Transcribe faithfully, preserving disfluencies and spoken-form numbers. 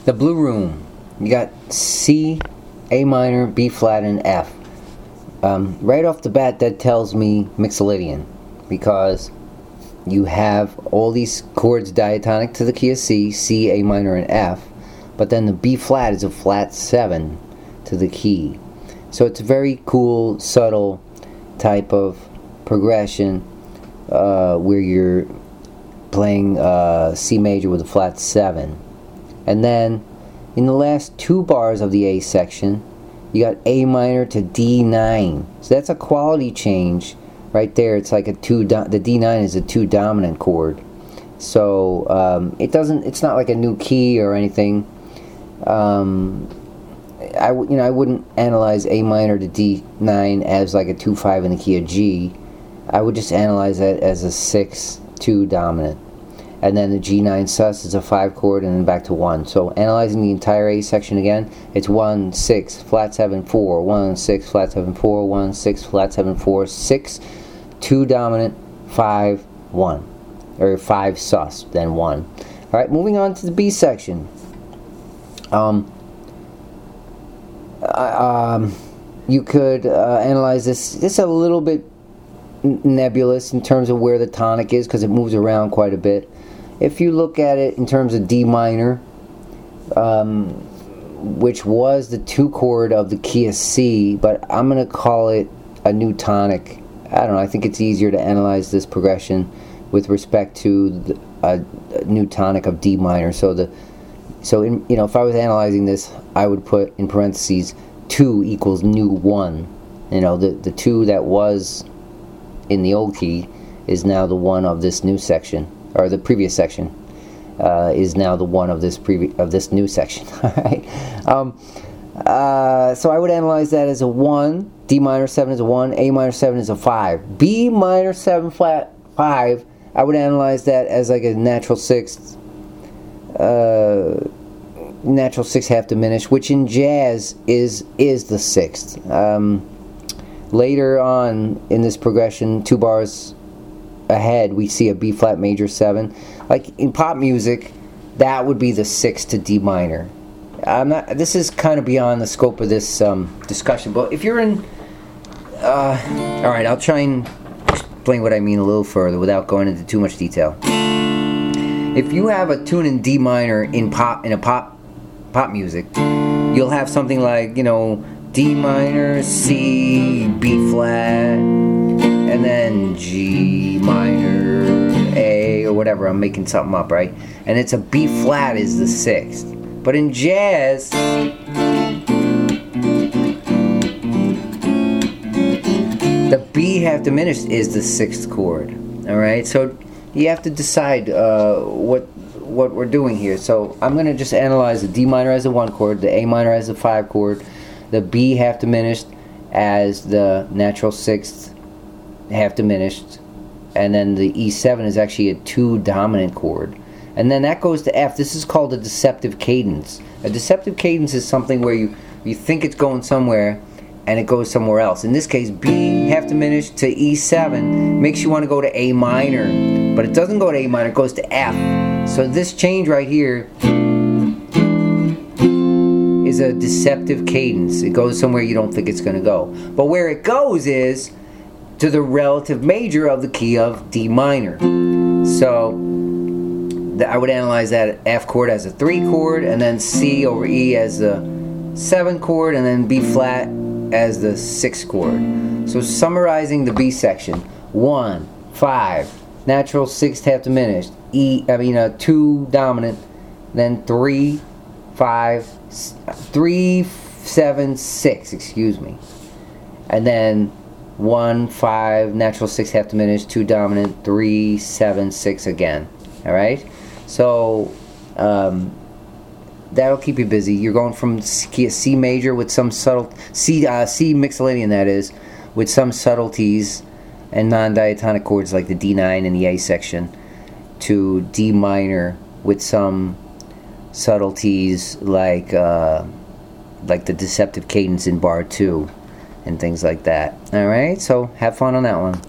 The Blue Room. You got C, A minor, B flat, and F. Um, right off the bat, that tells me Mixolydian, because you have all these chords diatonic to the key of C, C, A minor, and F, but then the B flat is a flat seven to the key. So it's a very cool, subtle type of progression uh, where you're playing uh, C major with a flat seven. And then in the last two bars of the A section, you got A minor to D nine. So that's a quality change right there. It's like a two. Do the D nine is a two dominant chord. So um, it doesn't. It's not like a new key or anything. Um, I you know I wouldn't analyze A minor to D nine as like a two five in the key of G. I would just analyze that as a six two dominant. And then the G nine sus is a five chord, and then back to one. So analyzing the entire A section again, it's one, six, flat seven, four, one, six, flat seven, four, one, six, flat seven, four, six, two dominant, five, one, or five sus, then one. All right, moving on to the B section. Um, uh, um, you could uh, analyze this. This is a little bit nebulous in terms of where the tonic is, because it moves around quite a bit. If you look at it in terms of D minor, um, which was the two chord of the key of C, but I'm going to call it a new tonic. I don't know, I think it's easier to analyze this progression with respect to the, a, a new tonic of D minor. So the so in, you know, if I was analyzing this, I would put in parentheses two equals new one. You know, the the two that was in the old key is now the one of this new section, or the previous section uh, is now the one of this previ of this new section. All right. Um, uh, so I would analyze that as a one. D minor seven is a one. A minor seven is a five. B minor seven flat five. I would analyze that as like a natural sixth. Uh, natural sixth half diminished, which in jazz is is the sixth. Um, later on in this progression, two bars ahead, we see a B flat major seven. Like in pop music, that would be the sixth to D minor. I'm not. This is kind of beyond the scope of this um, discussion. But if you're in, uh, all right, I'll try and explain what I mean a little further without going into too much detail. If you have a tune in D minor in pop in a pop pop music, you'll have something like, you know, D minor, C, B flat, and then G minor, A, or whatever. I'm making something up, right? And it's a B flat is the sixth. But in jazz, the B half diminished is the sixth chord. All right, so you have to decide uh, what what we're doing here. So I'm going to just analyze the D minor as a one chord, the A minor as a five chord, the B half diminished as the natural sixth half diminished, and then the E seven is actually a two dominant chord. And then that goes to F. This is called a deceptive cadence. A deceptive cadence is something where you, you think it's going somewhere and it goes somewhere else. In this case, B half diminished to E seven makes you want to go to A minor, but it doesn't go to A minor, it goes to F. So this change right here is a deceptive cadence. It goes somewhere you don't think it's going to go. But where it goes is to the relative major of the key of D minor. So I would analyze that F chord as a three chord, and then C over E as the seven chord, and then B flat as the six chord. So summarizing the B section: one, five, natural sixth half diminished, E, I mean a two dominant, then three, five, three, seven, six. Excuse me, and then one, five, natural sixth half diminished, two dominant, three, seven, six again. All right. So um, that'll keep you busy. You're going from C, C major with some subtle C uh, C Mixolydian, that is, with some subtleties and non-diatonic chords like the D nine in the A section, to D minor with some subtleties like uh, like the deceptive cadence in bar two and things like that. All right. So have fun on that one.